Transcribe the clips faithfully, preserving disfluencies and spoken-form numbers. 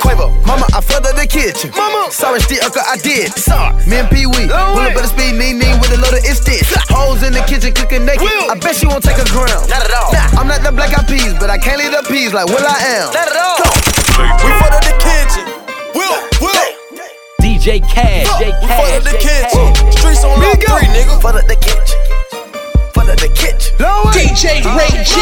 Quavo, mama, I fucked up the kitchen. Mama, sorry, still, uncle, I did. Sorry, me and Pee Wee, pull up at the speed, knee, knee with a load of it's this. Hoes in the kitchen cooking naked. I bet she won't take a gram. Not at all. Nah, I'm not the black eyed peas, but I can't leave the peas like Will I am. Not at all. We fucked up the kitchen. Will, Will. D J Cash, Fuck, J we Cash, fucked up the J kitchen. Cash. Streets on round three, nigga. Fucked up the kitchen. Fucked up the kitchen. D J Ray G.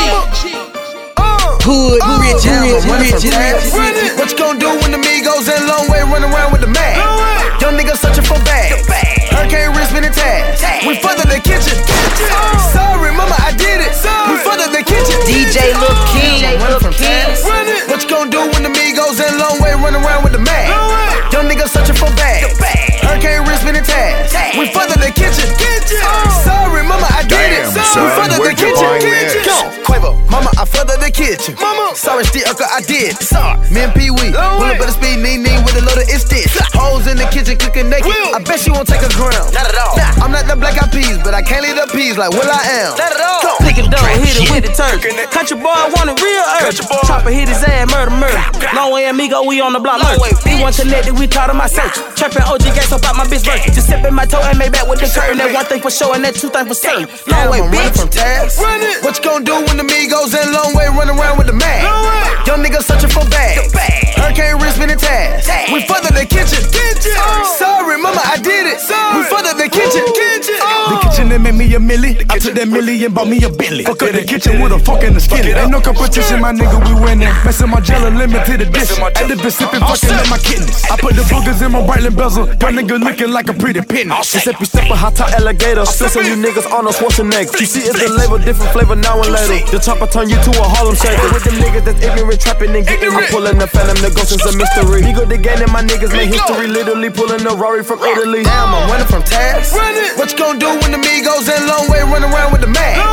Hood, rich, rich, rich, rich. What you gonna do when the Migos and Long Way run around with the mag? Young niggas searching for bags. Hurricane wrist spinning tags. We fucked up the kitchen. Sorry, mama, I did it. We fucked up the kitchen. D J Lil King, Lil King. What you gonna do when the Migos and Long Way run around with the mag? Young niggas searching for bags. Hurricane wrist spinning tags. We fucked up the kitchen. Sorry, mama, I did it. We fucked up the kitchen. Go, Quavo, mama, I fucked up the kitchen. Mama, sorry, still, uncle, I did. Sorry, me and Pee Wee, pull up at the speed, knee, knee with a load of it's this. Hoes in the kitchen cooking naked. I bet she won't take a gram. Not at all. Nah, I'm not the black eyed peas, but I can't leave the peas like Will I am. Not at all. Pick it down, hit it with the turf. Country boy want a real earth. Chopper hit his ass, murder, murder. Long way amigo, we on the block. He want connected, we taught him my search. Trapping O G gas up out my bitch verse. Just sipping my toe and made back with the curtain. That one thing for sure and that two thing for certain. Long way, bitch. From tags. What you gonna do when the Migos and Long Way run around with the mag? Young niggas searching for bags. Hurricane wrist spinning tags. We fucked up the kitchen. Sorry, mama, I did it. We fucked up the kitchen. The kitchen that made me a milli. I took that milli and bought me a Bentley. Fuck up the kitchen with a fork and a skillet. Ain't no competition, my nigga, we winning. Messin' my jello limit to the dish. At the Pacific, fucking in my kidneys. I put the boogers in my Breitling bezel. That nigga looking like a pretty penny. Except we step a hot top alligator. Still some you niggas on a Schwarzenegger. You see, it's the label, different flavor now and later. The chopper turn you to a Harlem shaker. With them niggas that's ignorant, trapping and getting me. Pulling the phantom, the ghost is a mystery. He go the game and my niggas make history. Literally pulling the Rari from Italy. Damn, I'm running from tags. What you gonna do when the Migos and Long Way run around with the mag?